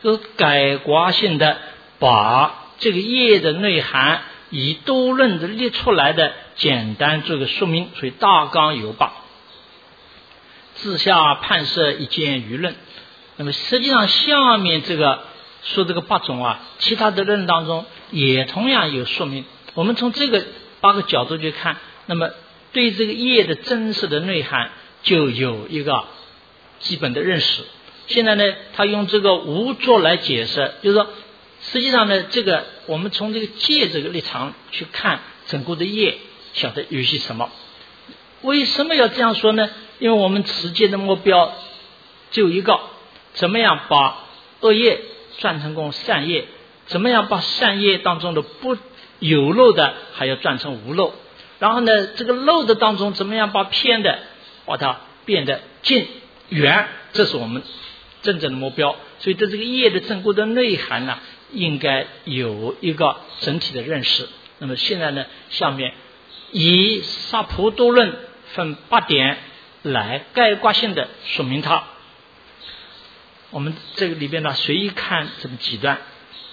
就是概括性的把这个业的内涵以多论的列出来的简单做个说明，所以大纲有8，自下判设一件舆论。那么实际上下面这个说这个8种啊，其他的论当中也同样有说明。我们从这个8个角度去看，那么对这个业的真实的内涵就有一个基本的认识。现在呢，他用这个无作来解释，就是说实际上呢，这个我们从这个戒这个立场去看整个的业，晓得有些什么。为什么要这样说呢？因为我们持戒的目标就一个，怎么样把恶业转成功善业，怎么样把善业当中的不有漏的还要转成无漏，然后呢，这个漏的当中怎么样把偏的把它变得近远，这是我们真正的目标。所以对这个业的整个的内涵呢，应该有一个整体的认识。那么现在呢，下面以萨婆多论分8点来概括性的说明它。我们这个里边呢，随意看这么几段，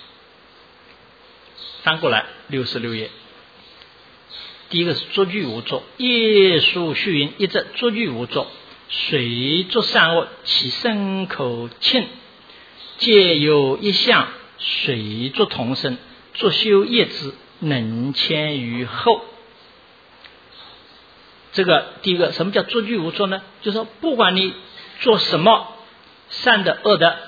翻过来66页。第一个是作句无作，业数虚云，一则作句无作，随作善恶，其身口庆，皆有一相，随作同生，作修业之，能迁于后。这个第一个，什么叫作句无作呢？就是说不管你做什么善的恶的，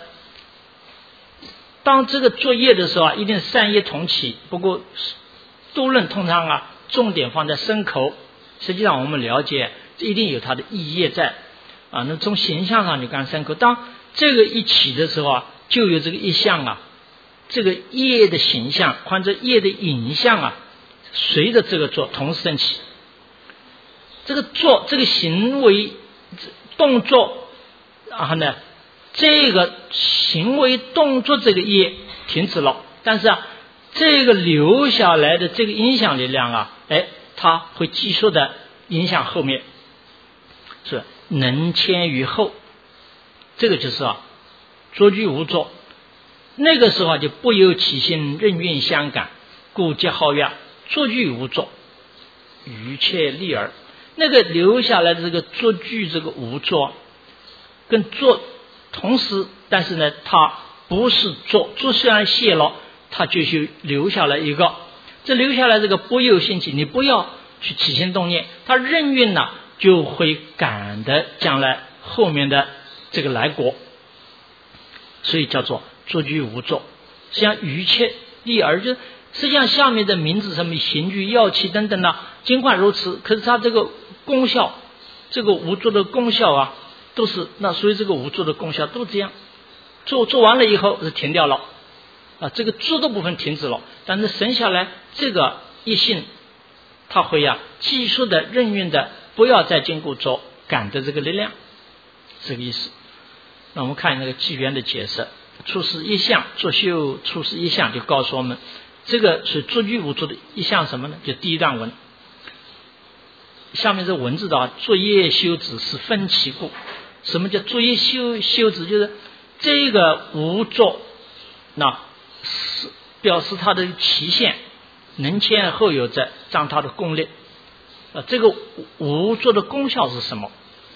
当这个作业的时候啊，一定善业同起。不过多论通常啊，重点放在身口，实际上我们了解这一定有它的意业在啊。那从形象上你看身口，当这个一起的时候啊，就有这个一相啊，这个业的形象或者业的影像啊，随着这个做同时升起。这个做这个行为动作，然后呢，这个行为动作这个业停止了，但是啊，这个留下来的这个影响力量啊，它会继续的影响后面，是能迁于后。这个就是作句无作，那个时候就不由其心，任运相感，故皆号曰作句无作，愚切利耳。那个留下来的这个作句这个无作跟作同时，但是呢，它不是作虽然泄了，它就是留下来一个，这留下来这个不由心起，你不要去起心动念，它任运呢就会感的将来后面的这个来果，所以叫做作句无作。实际上愚切利耳，就实际上下面的名字什么刑具药器等等呢，尽管如此，可是它这个功效，这个无作的功效啊，都是那所以这个无作的功效都这样，做完了以后是停掉了啊，这个做的部分停止了，但是剩下来这个一性，它会继续的任运的，不要再经过做感的这个力量，这个意思。那我们看那个纪元的解释，出世一相，作修出世一相，就告诉我们这个是作句无作的一项什么呢？就第一段文，下面这文字的作业修止是分其故。什么叫作业修止？就是这个无作，那是表示它的期限，能迁后有者，占它的功力。这个无作的功效是什么？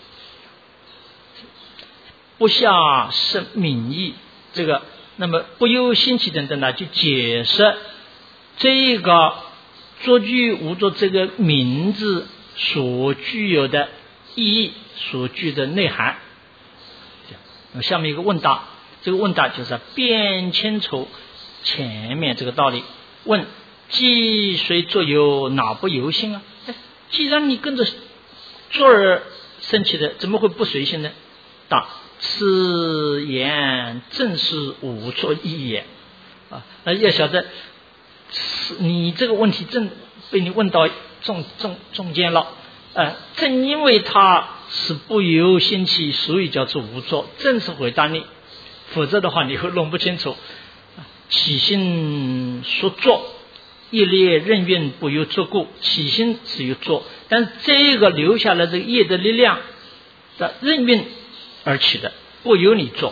不下生敏意，这个那么不由心起等等呢，就解释这个作句无作这个名字所具有的意义，所具的内涵。下面一个问答，这个问答就是辨清楚前面这个道理。问：既随作由，哪不由心啊？既然你跟着作而生起的，怎么会不随心呢？答：此言正是无作意也啊！要晓得，你这个问题正被你问到中间了。正因为它是不由心起，所以叫做无作，正是回答你，否则的话你会弄不清楚。起心所作，业力任运不由作故，起心是由作，但这个留下来这个业的力量的任运而起的，不由你做，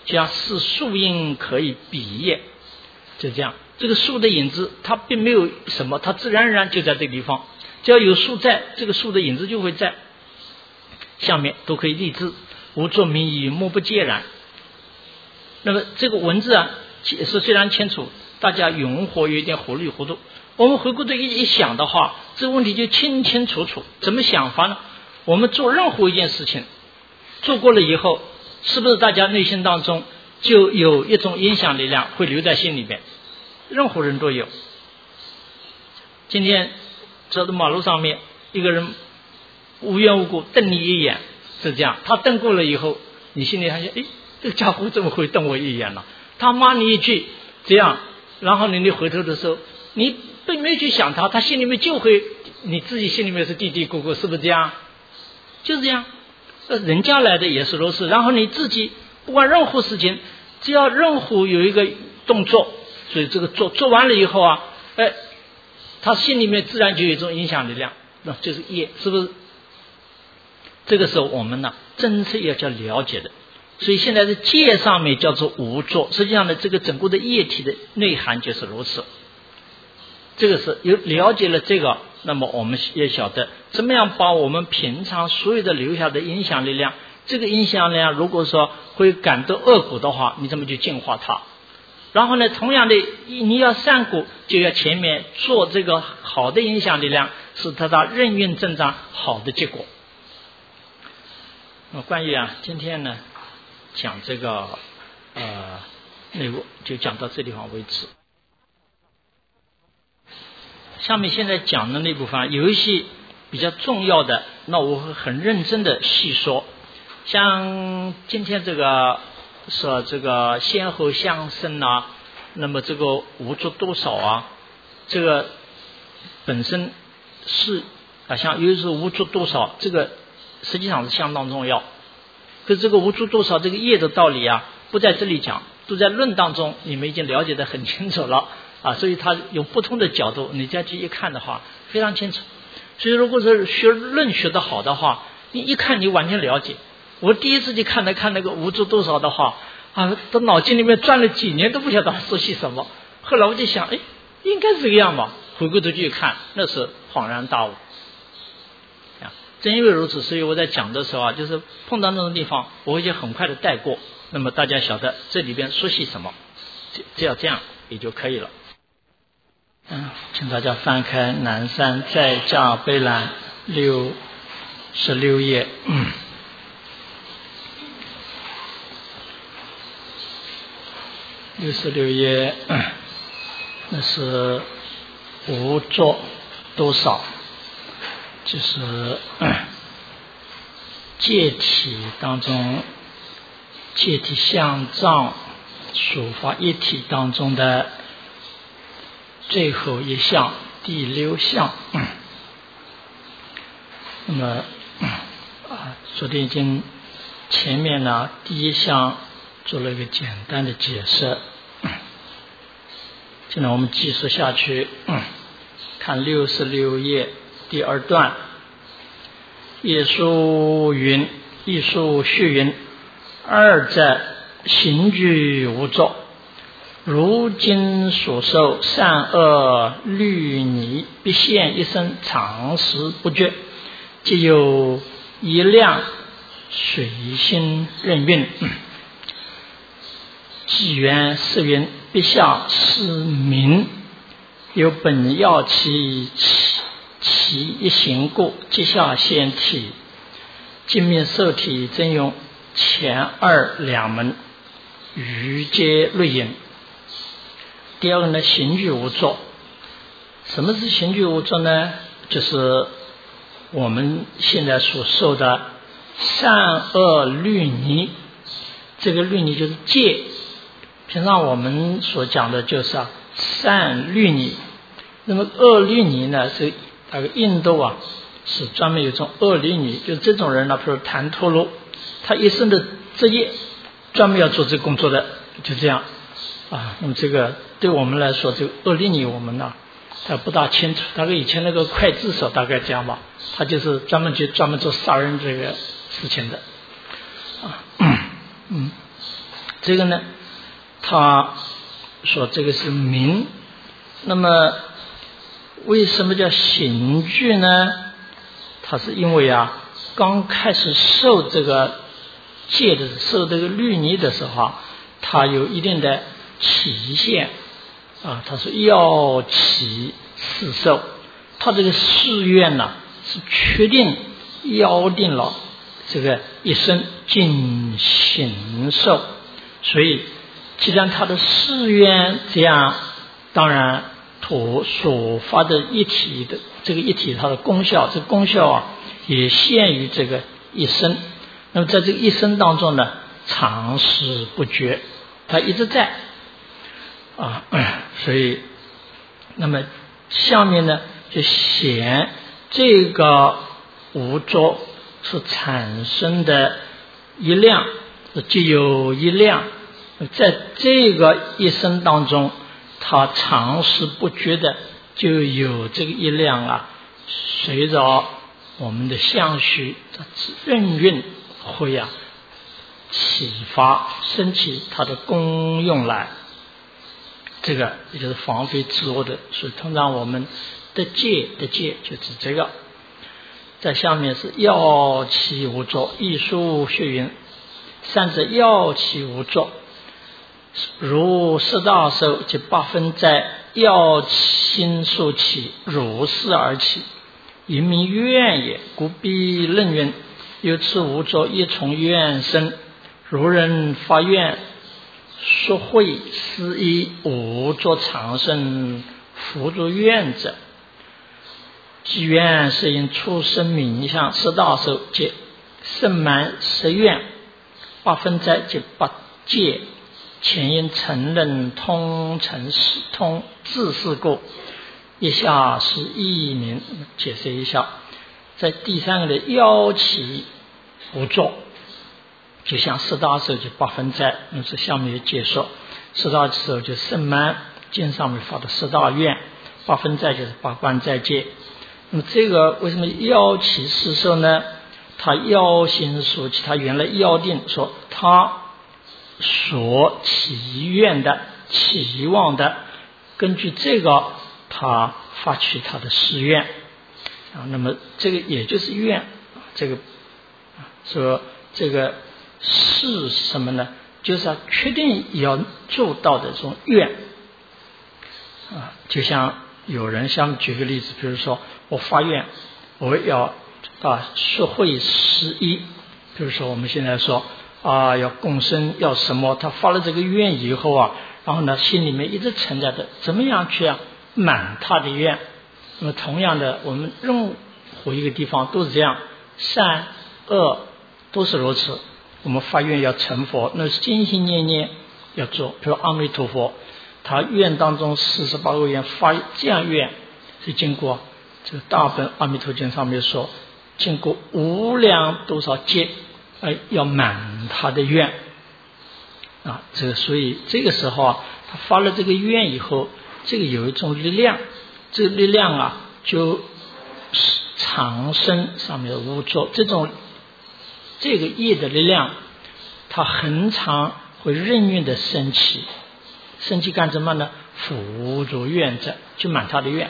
就像是树荫可以比叶，就这样。这个树的影子它并没有什么，它自然而然就在这个地方，只要有树在，这个树的影子就会在下面，都可以立志，无作名矣，目不芥然。那么这个文字啊解释虽然清楚，大家永活有一点糊里糊涂。我们回过头一想的话，这个问题就清清楚楚。怎么想法呢？我们做任何一件事情做过了以后，是不是大家内心当中就有一种影响力量会留在心里面？任何人都有。今天走到马路上面，一个人无缘无故瞪你一眼，是这样，他瞪过了以后，你心里还想，诶，这个家伙怎么会瞪我一眼呢？他骂你一句，这样，然后你回头的时候，你并没有去想他心里面就会，你自己心里面是嘀嘀咕咕，是不是这样？就是这样。人家来的也是如此。然后你自己不管任何事情，只要任何有一个动作，所以这个做完了以后啊，他心里面自然就有一种影响力量，那就是业，是不是？这个时候我们呢，真是要叫了解的。所以现在的戒上面叫做无作，实际上呢，这个整个的液体的内涵就是如此。这个是有了解了这个，那么我们也晓得怎么样把我们平常所有的留下的影响力量，这个影响力量如果说会感到恶果的话，你怎么去净化它？然后呢，同样的，你要善果，就要前面做这个好的影响力量，使它任运增长好的结果。那么关于今天呢讲这个内容就讲到这地方为止。下面现在讲的那部分有一些比较重要的，那我会很认真的细说。像今天这个说这个先后相生啊，那么这个无作多少啊，这个本身是像尤其是无作多少，这个实际上是相当重要。可是这个无作多少这个业的道理啊，不在这里讲，都在论当中，你们已经了解得很清楚了所以它有不同的角度，你再去一看的话非常清楚。所以如果是学论学得好的话，你一看你完全了解。我第一次去看那个无作多少的话到脑筋里面转了几年都不晓得说些什么。后来我就想，应该是这个样吧，回过头去看，那是恍然大悟。正因为如此，所以我在讲的时候就是碰到那种地方，我会就很快的带过，那么大家晓得这里边说些什么，只要这样也就可以了。请大家翻开南山在家碑栏66页。66页，那是无作多少，就是戒体当中，戒体相藏属法一体当中的最后一项，第6项。那么昨天已经前面呢第1项做了一个简单的解释。现在我们继续下去，看66页第2段。业书云，艺术序云：二者行具无作，如今所受善恶律拟，必现一生，常时不绝，即有一量随心任运。纪元是云：陛下是民，有本要其一行故，即下现体，今命受体真用前2两门，余皆类引。第二个呢，行具无作。什么是行具无作呢？就是我们现在所受的善恶律拟，这个律拟就是戒。平常我们所讲的就是善律拟，那么恶律拟呢，是那个印度是专门有一种恶律拟，就是这种人呢，比如谭陀罗，他一生的职业专门要做这个工作的，就这样那么这个对我们来说，这个恶律拟我们呢他不大清楚，大概以前那个刽子手大概这样吧，他就是专门做杀人这个事情的这个呢，他说这个是名。那么为什么叫刑具呢？它是因为刚开始受这个戒的受这个律仪的时候它有一定的期限他说要期四受，他这个誓愿呢是确定要定了这个一生尽行受，所以既然他的誓愿这样，当然所发的一体的这个一体它的功效，这个功效也限于这个一生。那么在这个一生当中呢，长时不绝，它一直在所以那么下面呢就显这个无着所产生的一量，就有一量，在这个一生当中它长时不绝的就有这个一量随着我们的相续任运会启发升起它的功用来，这个也就是防非自我的。所以通常我们的戒就指这个。在下面是要其无着，亦书学云：善者要其无着，如十大受及八分在，要心所起，如是而起，因名愿也。故必论云：有此无着，亦从愿生。如人发愿，说会思依无着长生，辅助愿者，即愿是因出生名相十大受及胜满十愿，八分在及八戒，前因承认通成事通自是故。以下是译名解释一下。在第三个的要其无着，就像十大受及八分在，是下面有解说。十大受就胜满经上面发的十大愿，八分在就是八关在戒。那么这个为什么要其四受呢？他要心所起，他原来要定说他所祈愿的期望的，根据这个他发起他的誓愿那么这个也就是愿，这个说这个是什么呢？就是确定要做到的这种愿就像有人像举个例子，比如说我发愿我要学会施依，比如说我们现在说要共生要什么，他发了这个愿以后然后呢心里面一直存在着怎么样去满他的愿。那么同样的，我们任何一个地方都是这样，善恶都是如此。我们发愿要成佛，那是心心念念要做。比如阿弥陀佛，他愿当中48个愿发这样愿，是经过这个大本阿弥陀经上面说，经过无量多少劫要满他的愿这个所以这个时候他发了这个愿以后，这个有一种力量，这个力量就长生上面的无着，这个业的力量它很长会任运的升起干什么呢？辅助愿者，就满他的愿，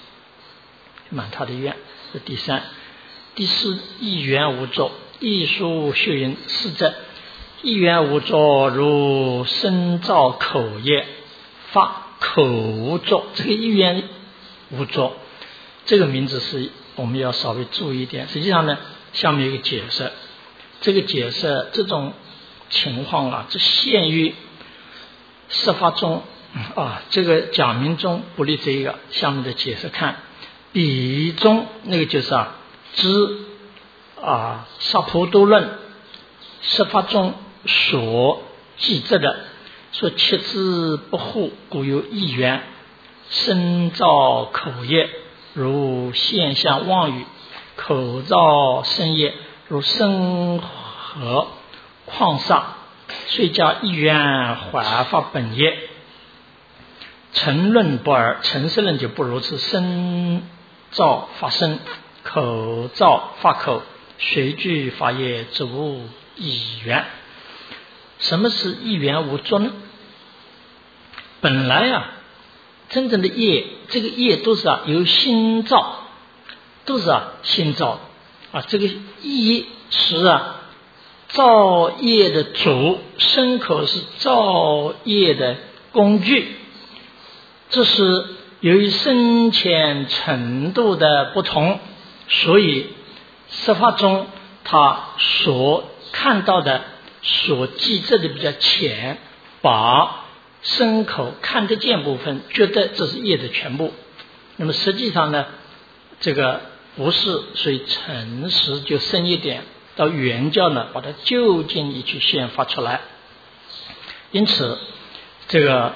这第三。第四，一元无着，亦书学云：是者一元无着，如身造口业，发口无着。这个一元无着这个名字是我们要稍微注意一点。实际上呢，下面有一个解释，这个解释这种情况这限于十法中这个讲明中不立这个下面的解释看，比中那个就是知萨婆多论十法中所记载的，说七字不护，故有一元，身造口业，如现象妄语，口造身业，如生和旷萨，遂加一元还发本业。成论不尔，成实论就不如此，身造发身，口造发口，随具发业，只无一元。 什么是一元无作呢？本来啊，真正的业，这个业都是由心造，都是心造这个意是造业的主，身口是造业的工具。这是由于深浅程度的不同，所以十法中他所看到的、所记载的比较浅，把身口看得见部分觉得这是业的全部。那么实际上呢，这个不是，所以诚实就深一点，到原教呢把它就近一去显发出来。因此这个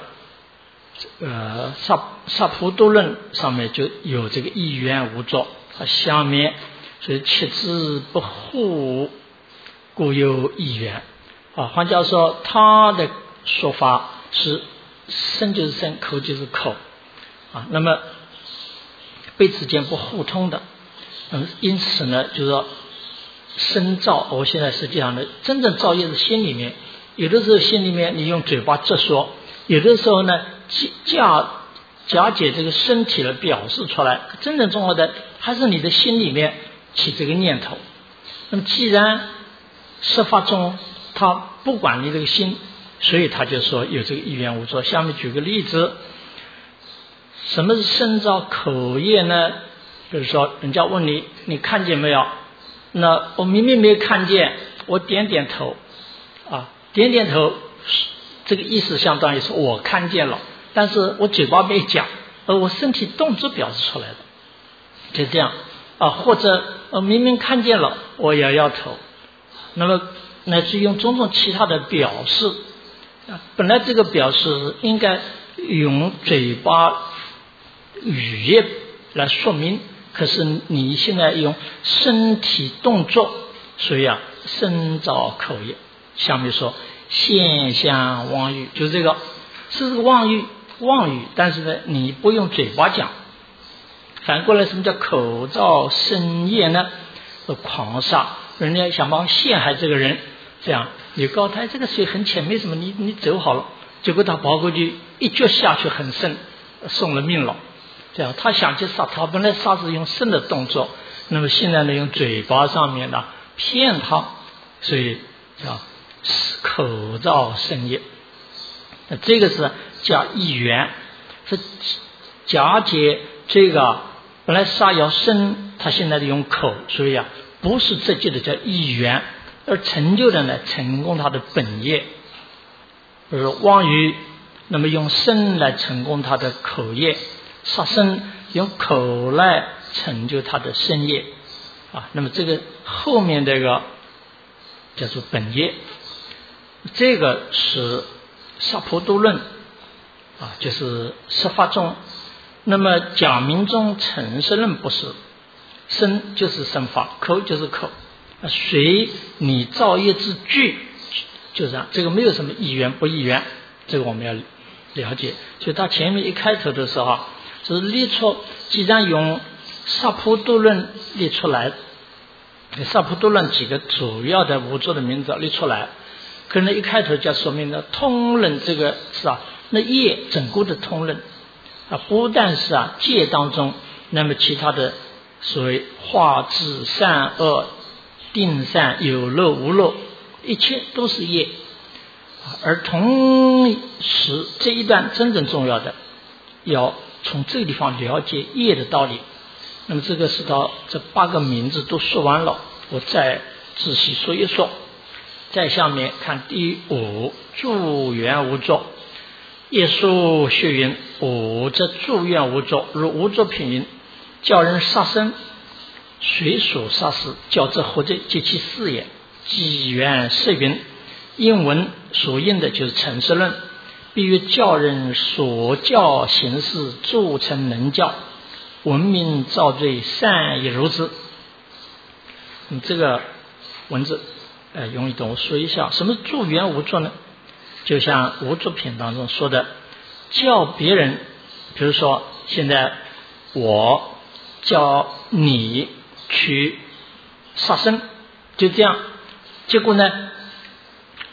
萨婆多论上面就有这个一元无作，下面所以七字不互，故有一元换句话说，他的说法是身就是身，口就是口那么彼此间不互通的。因此呢，就是说身造，我现在实际上呢，真正造业是心里面，有的时候心里面你用嘴巴直说，有的时候呢假借这个身体来表示出来，真正重要的还是你的心里面起这个念头。那么既然十法中他不管你这个心，所以他就说有这个一元无作。下面举个例子，什么是身造口业呢？比如说人家问你，你看见没有？那我明明没有看见，我点点头点点头，这个意思相当于是我看见了，但是我嘴巴没讲，而我身体动作表示出来的，就这样或者明明看见了，我摇摇头，那么乃至用种种其他的表示本来这个表示应该用嘴巴语言来说明，可是你现在用身体动作，所以身造口业。下面说现象妄语，就是这个是这个妄语，但是呢你不用嘴巴讲。反过来什么叫口造身业呢？狂杀，人家想帮陷害这个人，这样你告诉他这个水很浅，没什么，你走好了，结果他跑过去一脚下去很深，送了命了。这样他想去杀他，本来杀是用身的动作，那么现在呢用嘴巴上面的骗他，所以叫口造身业。那这个是叫一元，是假借这个本来杀要身，他现在用口，所以不是直接的叫一元，而成就的呢成功他的本业。比如妄语，那么用身来成功他的口业，杀生用口来成就他的身业那么这个后面这个叫做本业。这个是萨婆多论就是十法中。那么假名中诚实论不是，身就是身法，口就是口，随你造业之具，就这样，这个没有什么一元不一元，这个我们要了解。所以他前面一开头的时候就是列出，既然用萨婆多论列出来，萨婆多论几个主要的无作的名字列出来，可能一开头就说明了通论，这个是那业整个的通论不但是戒当中，那么其他的所谓化智善恶定善有漏无漏，一切都是业。而同时这一段真正重要的，要从这个地方了解业的道理。那么这个是到这8个名字都说完了，我再仔细说一说。在下面看第5，助缘无作。业书学云：五则助愿无作，如无作品云：教人杀生，随所杀死，教之活罪，及其事也。纪元是云，英文所应的就是诚实论，必于教人所教行事，助成能教，文明造罪，善也如之。这个文字容易懂，我说一下什么是助缘无作呢？就像无作品当中说的，叫别人，比如说现在我叫你去杀生，就这样，结果呢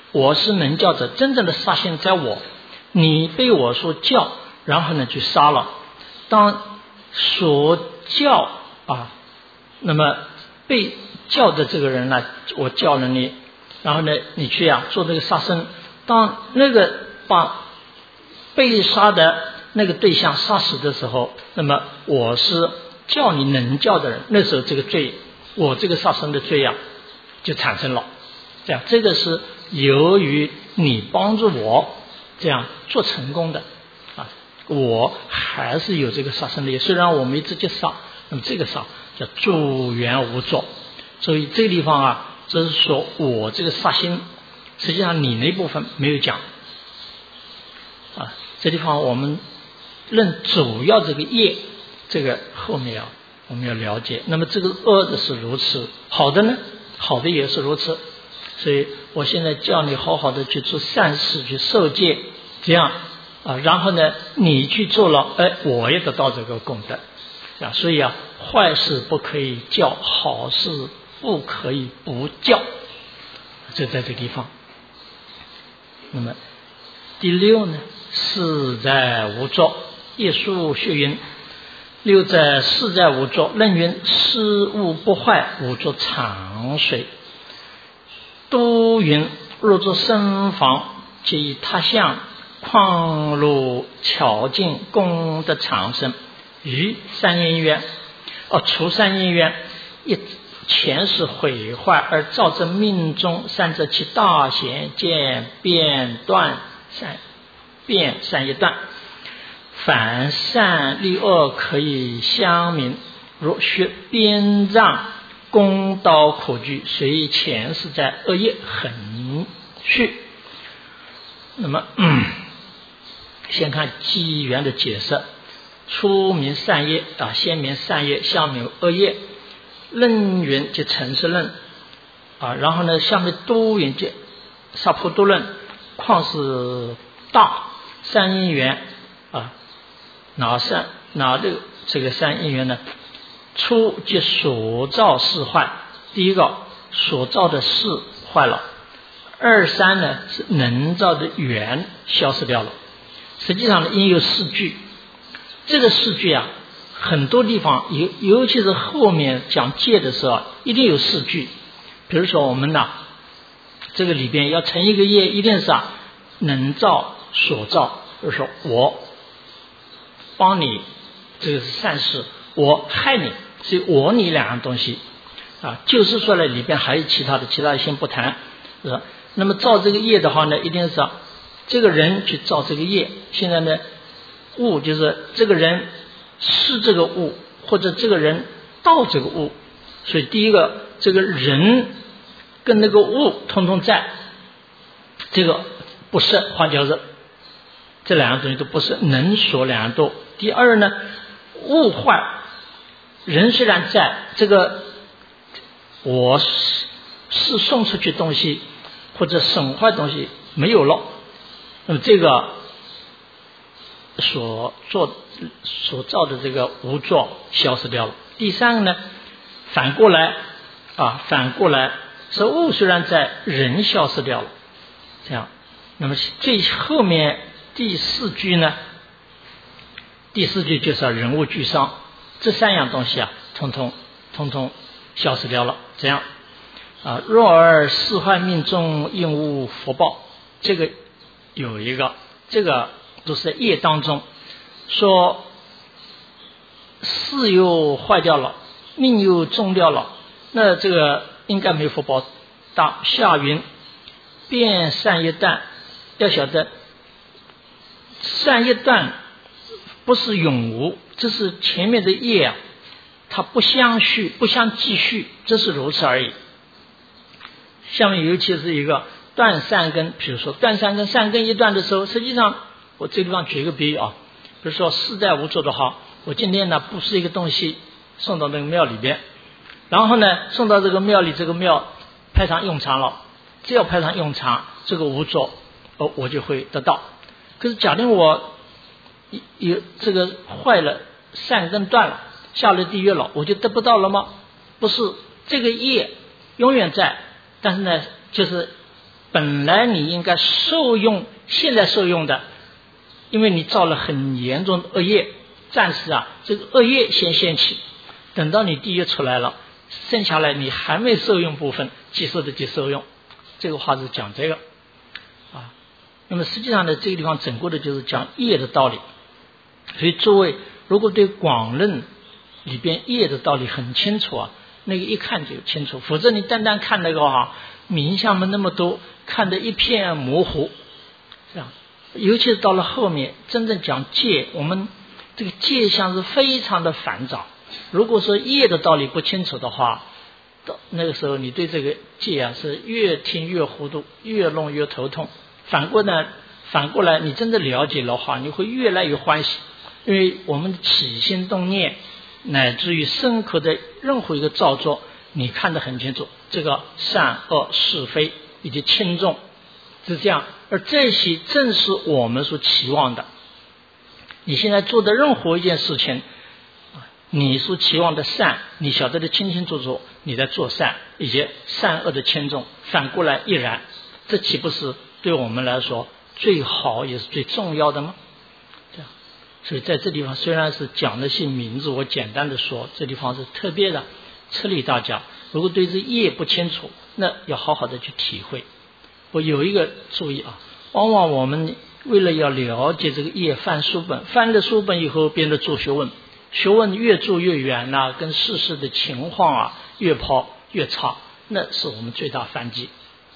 我是能教者，真正的杀心在我，你被我所教，然后呢去杀了。当所教那么被教的这个人呢，我教了你，然后呢你去做这个杀生。当那个把被杀的那个对象杀死的时候，那么我是教你能教的人，那时候这个罪，我这个杀生的罪就产生了。这个是由于你帮助我这样做成功的我还是有这个杀生力，虽然我没直接杀，那么这个杀叫助缘无作。所以这个地方这是说我这个杀心，实际上你那部分没有讲这地方我们论主要这个业，这个后面我们要了解。那么这个恶的是如此，好的呢，好的也是如此。所以我现在叫你好好的去做善事，去受戒，这样然后呢你去做了，我也得到这个功德所以坏事不可以教，好事不可以不教，就在这个地方。那么第六呢，事在无作。业书学云：六在事在无作。论云：事物不坏，无作常随。都云：若作身房，皆以他相，况如巧境，功德长生。于三因缘，除三因缘，一前世毁坏而造成命中，三者其大贤见变断善业断。凡善利恶可以相明，若学鞭杖弓刀苦惧，随前世在恶业恒续。那么先看机缘的解释。初明善业先明善业，下明恶业。论云即成实论然后呢下面都云即杀破多论。况是大三因缘哪这个三因缘呢？初即所造事坏，第一个所造的事坏了，二三呢是能造的缘消失掉了。实际上呢应有四句，这个四句很多地方尤其是后面讲戒的时候一定有四句。比如说我们这个里边要成一个业，一定是能造所造，就是说我帮你，这个是善事，我害你，所以我你两样东西就是说了里边还有其他的先不谈是吧？那么造这个业的话呢，一定是这个人去造这个业。现在呢物就是这个人是这个物，或者这个人到这个物，所以第一个这个人跟那个物通通在，这个不是，换句话说这两样东西都不是，能所两样都。第二呢，物坏，人虽然在，这个我是送出去东西或者损坏东西没有了，那么这个所造的这个无作消失掉了。第三个呢，反过来是物虽然在，人消失掉了，这样。那么最后面第四句呢，第四句就是人物俱伤，这三样东西通通消失掉了，这样若而事坏命中，应无福报。这个有一个，这个都是在业当中说事又坏掉了，命又中掉了，那这个应该没福报。下云变善业断，要晓得善业断不是永无，这是前面的业它不相续不相继续，这是如此而已。下面尤其是一个断善根，比如说断善根，善根一断的时候，实际上我这个地方举一个比喻比如说事在无作的话，我今天呢布施一个东西送到那个庙里边，然后呢送到这个庙里，这个庙派上用场了，只要派上用场，这个无作我就会得到。可是假定我有这个坏了，善根断了，下了地狱了，我就得不到了吗？不是，这个业永远在，但是呢就是本来你应该受用，现在受用的，因为你造了很严重的恶业，暂时这个恶业先掀起，等到你地狱出来了，剩下来你还没受用部分，接受的就受用。这个话是讲这个那么实际上呢，这个地方整个的就是讲业的道理。所以诸位如果对广论里边业的道理很清楚那个一看就清楚，否则你单单看那个名相们那么多，看得一片模糊，这样。尤其是到了后面真正讲戒，我们这个戒相是非常的繁杂。如果说业的道理不清楚的话，到那个时候你对这个戒是越听越糊涂，越弄越头痛。反过来你真的了解的话，你会越来越欢喜，因为我们的起心动念乃至于深刻的任何一个造作，你看得很清楚，这个善恶是非以及轻重是这样，而这些正是我们所期望的。你现在做的任何一件事情，你所期望的善，你晓得的清清楚楚，你在做善，以及善恶的轻重，反过来亦然，这岂不是对我们来说最好也是最重要的吗？这样，所以在这地方虽然是讲那些名字，我简单的说，这地方是特别的策励大家，如果对这业不清楚，那要好好的去体会。我有一个注意往往我们为了要了解这个业，翻书本，翻了书本以后变得做学问，学问越做越远跟世事的情况越跑越差，那是我们最大犯忌。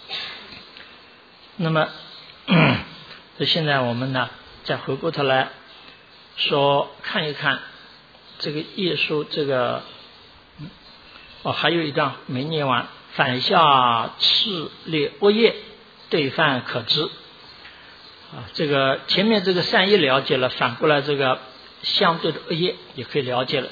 那么现在我们再回过头来说，看一看这个业书，这个还有一段没念完，反下次列恶业，对犯可知这个前面这个善业了解了，反过来这个相对的恶业也可以了解了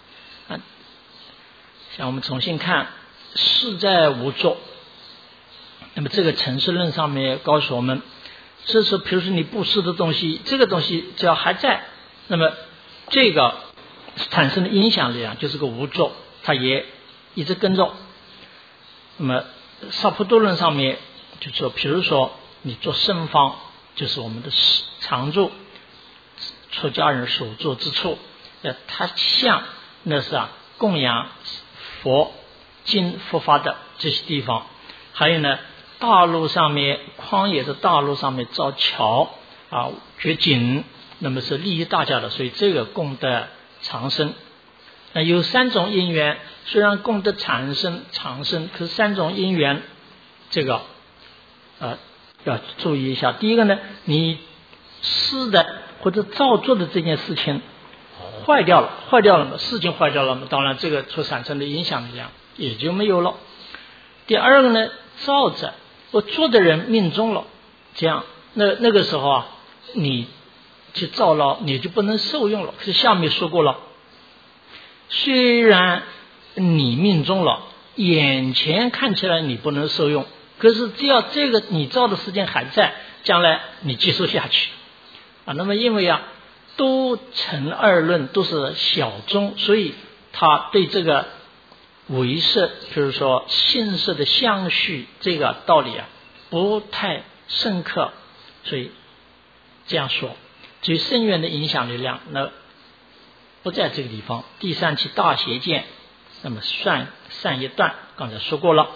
像我们重新看事在无作，那么这个成事论上面告诉我们，这是比如说你布施的东西，这个东西只要还在，那么这个产生的影响力量就是个无作，它也一直跟着。那么萨婆多论上面就说，比如说你做圣方，就是我们的常住出家人所做之处，它像那是供养佛经佛法的这些地方。还有呢，大陆上面旷野的大陆上面造桥掘井，那么是利益大家的，所以这个功德长生。那有三种因缘，虽然功德长生，可是三种因缘这个要注意一下。第一个呢，你施的或者造作的这件事情坏掉了嘛，事情坏掉了嘛，当然这个所产生的影响力量也就没有了。第二个呢，造者我做的人命中了，这样那个时候你去造了，你就不能受用了。是下面说过了，虽然你命中了，眼前看起来你不能受用，可是只要这个你造的时间还在，将来你接受下去那么因为都成二论，都是小宗，所以他对这个唯识，比如说性色的相续这个道理不太深刻，所以这样说。至于深远的影响力量，那不在这个地方。第三期大邪见，那么善业断，刚才说过了。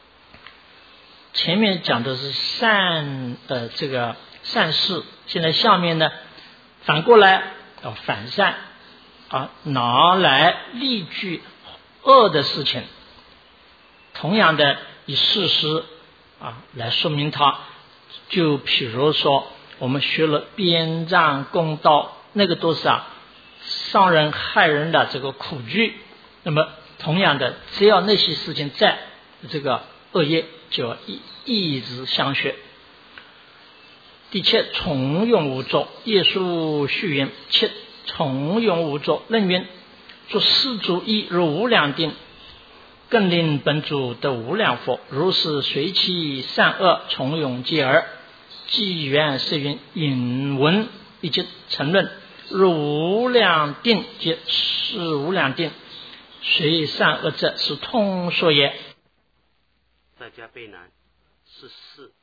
前面讲的是这个善事，现在下面呢反过来要反善拿来例举恶的事情，同样的以事实来说明它。就比如说我们学了鞭杖弓刀，那个都是伤人害人的这个苦句，那么同样的只要那些事情在，这个恶业就要一直相续。第七，从用无作，业书序云：七，从用无作。论云：作四主义如无量定，更令本主得无量佛。如是随其善恶，从用皆尔。纪元是云：引文以及成论，如无量定，即是无量定，随善恶者，是通说也。 在家备难是四。